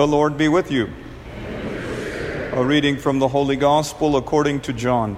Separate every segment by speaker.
Speaker 1: The Lord be with you. A reading from the Holy Gospel according to John.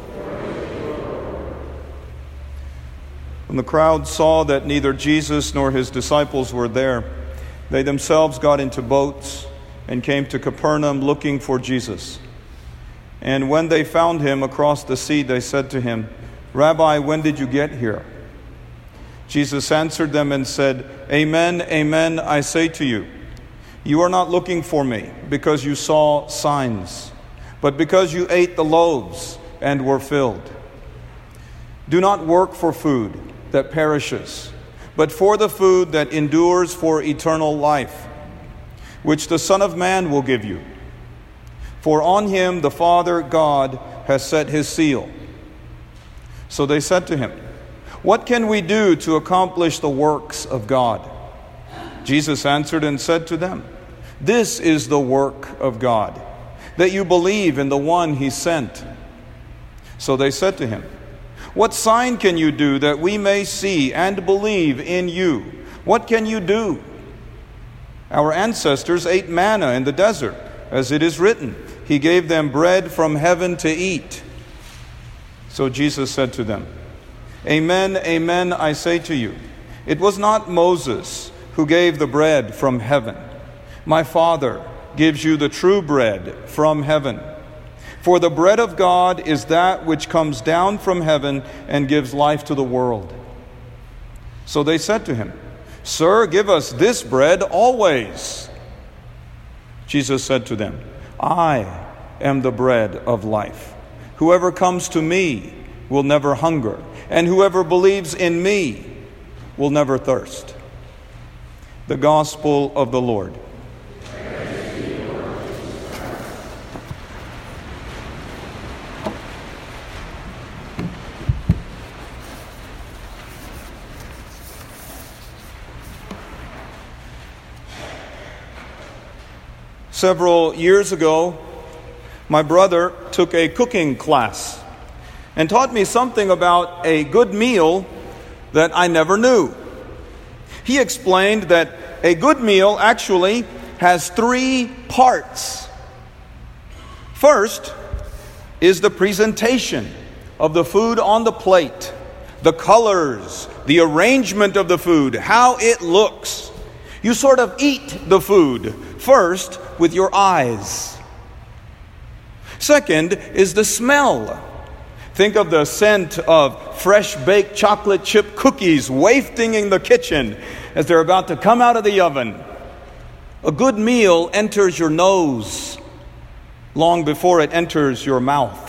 Speaker 1: When the crowd saw that neither Jesus nor his disciples were there, they themselves got into boats and came to Capernaum looking for Jesus. And when they found him across the sea, they said to him, "Rabbi, when did you get here?" Jesus answered them and said, "Amen, amen, I say to you, you are not looking for me because you saw signs, but because you ate the loaves and were filled. Do not work for food that perishes, but for the food that endures for eternal life, which the Son of Man will give you. For on him the Father God has set his seal." So they said to him, "What can we do to accomplish the works of God?" Jesus answered and said to them, "This is the work of God, that you believe in the one he sent." So they said to him, "What sign can you do that we may see and believe in you? What can you do? Our ancestors ate manna in the desert, as it is written, he gave them bread from heaven to eat." So Jesus said to them, "Amen, amen, I say to you, it was not Moses who gave the bread from heaven. My Father gives you the true bread from heaven. For the bread of God is that which comes down from heaven and gives life to the world." So they said to him, "Sir, give us this bread always." Jesus said to them, "I am the bread of life. Whoever comes to me will never hunger, and whoever believes in me will never thirst." The Gospel of the Lord. Several years ago, my brother took a cooking class and taught me something about a good meal that I never knew. He explained that a good meal actually has 3 parts. First is the presentation of the food on the plate, the colors, the arrangement of the food, how it looks. You sort of eat the food first with your eyes. Second is the smell. Think of the scent of fresh baked chocolate chip cookies wafting in the kitchen as they're about to come out of the oven. A good meal enters your nose long before it enters your mouth.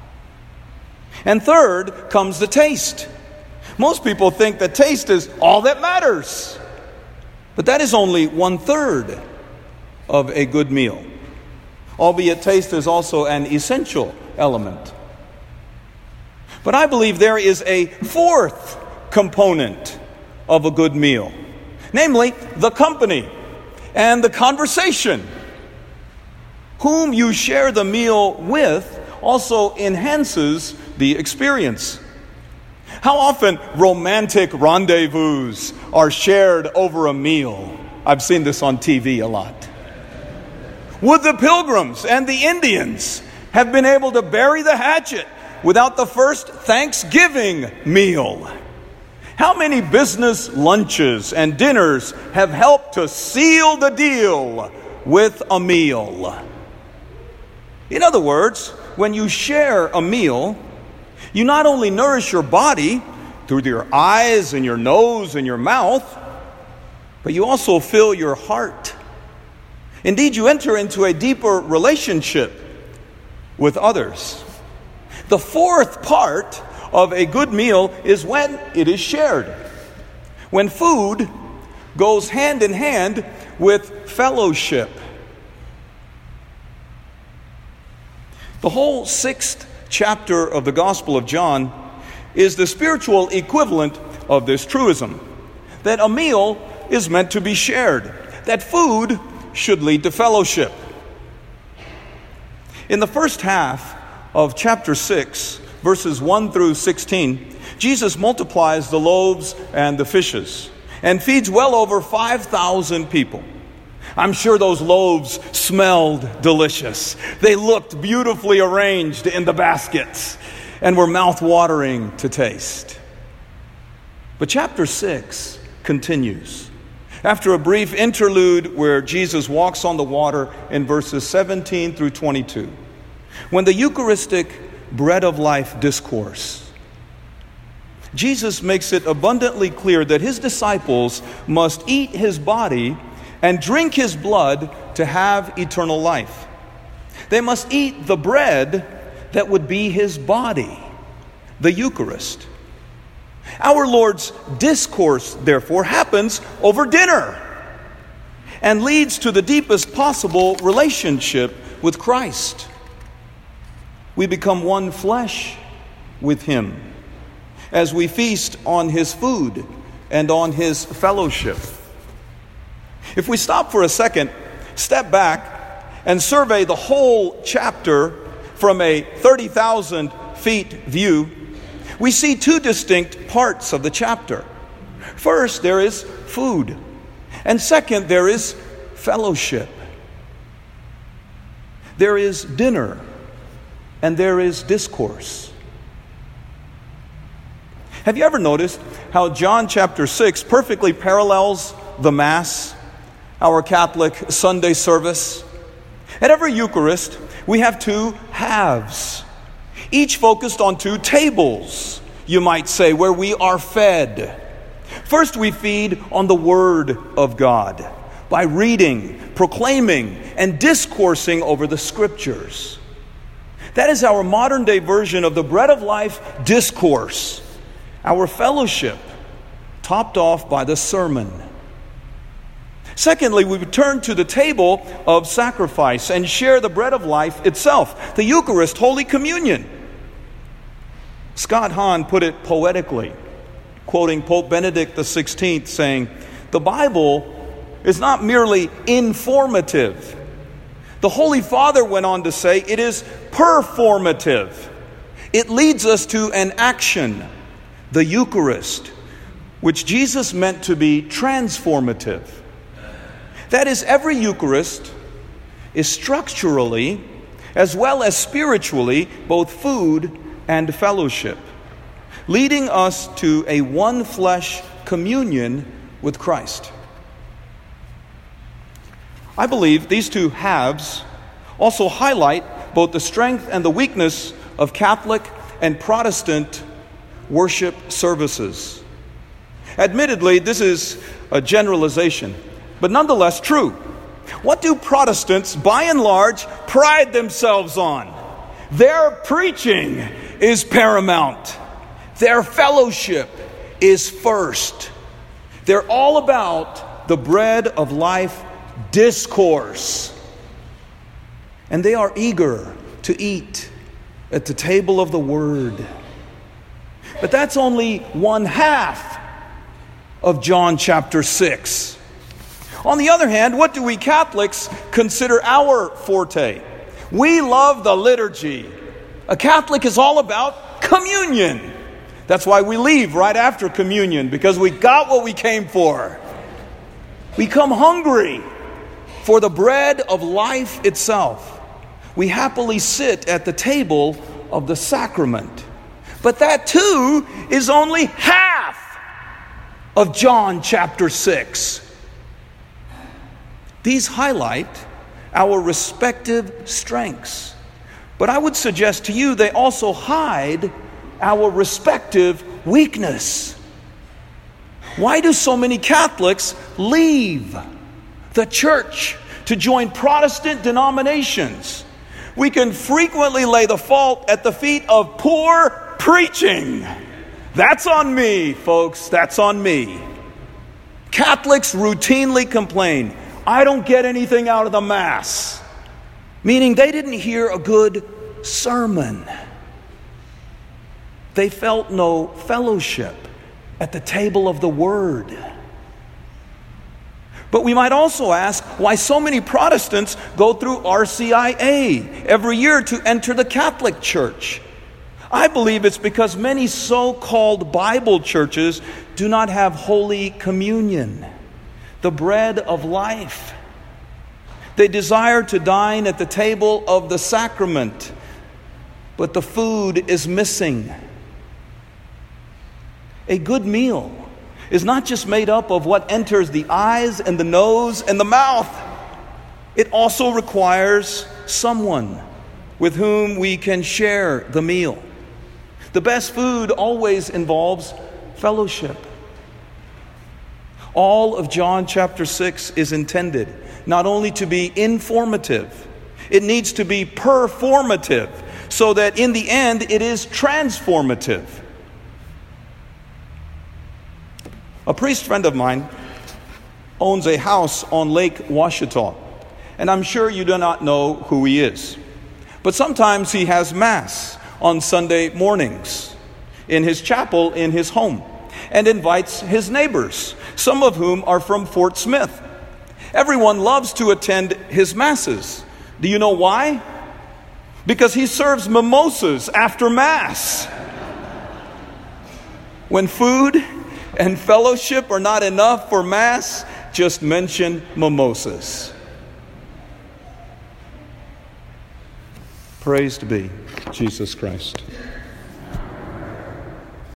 Speaker 1: And third comes the taste. Most people think that taste is all that matters, but that is only 1/3 of a good meal, albeit taste is also an essential element. But I believe there is a 4th component of a good meal, namely the company and the conversation. Whom you share the meal with also enhances the experience. How often romantic rendezvous are shared over a meal? I've seen this on TV a lot. Would the Pilgrims and the Indians have been able to bury the hatchet without the first Thanksgiving meal? How many business lunches and dinners have helped to seal the deal with a meal? In other words, when you share a meal, you not only nourish your body through your eyes and your nose and your mouth, but you also fill your heart. Indeed, you enter into a deeper relationship with others. The 4th part of a good meal is when it is shared. When food goes hand in hand with fellowship. The whole 6th chapter of the Gospel of John is the spiritual equivalent of this truism, that a meal is meant to be shared, that food should lead to fellowship. In the first half of chapter 6, verses 1 through 16, Jesus multiplies the loaves and the fishes and feeds well over 5,000 people. I'm sure those loaves smelled delicious. They looked beautifully arranged in the baskets and were mouth-watering to taste. But chapter 6 continues. After a brief interlude where Jesus walks on the water in verses 17 through 22, when the Eucharistic bread of life discourse, Jesus makes it abundantly clear that his disciples must eat his body and drink his blood to have eternal life. They must eat the bread that would be his body, the Eucharist. Our Lord's discourse, therefore, happens over dinner and leads to the deepest possible relationship with Christ. We become one flesh with him as we feast on his food and on his fellowship. If we stop for a second, step back, and survey the whole chapter from a 30,000 feet view, we see two distinct parts of the chapter. First, there is food, and second, there is fellowship. There is dinner, and there is discourse. Have you ever noticed how John chapter 6 perfectly parallels the Mass, our Catholic Sunday service? At every Eucharist, we have two halves, each focused on two tables, you might say, where we are fed. First, we feed on the Word of God by reading, proclaiming, and discoursing over the Scriptures. That is our modern day version of the bread of life discourse, our fellowship, topped off by the sermon. Secondly, we return to the table of sacrifice and share the bread of life itself, the Eucharist, Holy Communion. Scott Hahn put it poetically, quoting Pope Benedict XVI, saying, "The Bible is not merely informative. The Holy Father went on to say it is performative. It leads us to an action, the Eucharist, which Jesus meant to be transformative. That is, every Eucharist is structurally, as well as spiritually, both food and fellowship, leading us to a one flesh communion with Christ." I believe these two halves also highlight both the strength and the weakness of Catholic and Protestant worship services. Admittedly, this is a generalization, but nonetheless true. What do Protestants, by and large, pride themselves on? Their preaching is paramount. Their fellowship is first. They're all about the bread of life discourse. And they are eager to eat at the table of the Word. But that's only one half of John chapter 6. On the other hand, what do we Catholics consider our forte? We love the liturgy. A Catholic is all about communion. That's why we leave right after communion, because we got what we came for. We come hungry for the bread of life itself. We happily sit at the table of the sacrament. But that too is only half of John chapter 6. These highlight our respective strengths. But I would suggest to you they also hide our respective weakness. Why do so many Catholics leave the church to join Protestant denominations? We can frequently lay the fault at the feet of poor preaching. That's on me, folks. That's on me. Catholics routinely complain, "I don't get anything out of the Mass," meaning they didn't hear a good sermon. They felt no fellowship at the table of the Word. But we might also ask why so many Protestants go through RCIA every year to enter the Catholic Church. I believe it's because many so-called Bible churches do not have Holy Communion, the bread of life. They desire to dine at the table of the sacrament, but the food is missing. A good meal is not just made up of what enters the eyes and the nose and the mouth. It also requires someone with whom we can share the meal. The best food always involves fellowship. All of John chapter 6 is intended not only to be informative, it needs to be performative, so that in the end it is transformative. A priest friend of mine owns a house on Lake Ouachita, and I'm sure you do not know who he is. But sometimes he has Mass on Sunday mornings in his chapel in his home and invites his neighbors, some of whom are from Fort Smith. Everyone loves to attend his Masses. Do you know why? Because he serves mimosas after Mass. When food and fellowship are not enough for Mass, just mention mimosas. Praise to be Jesus Christ.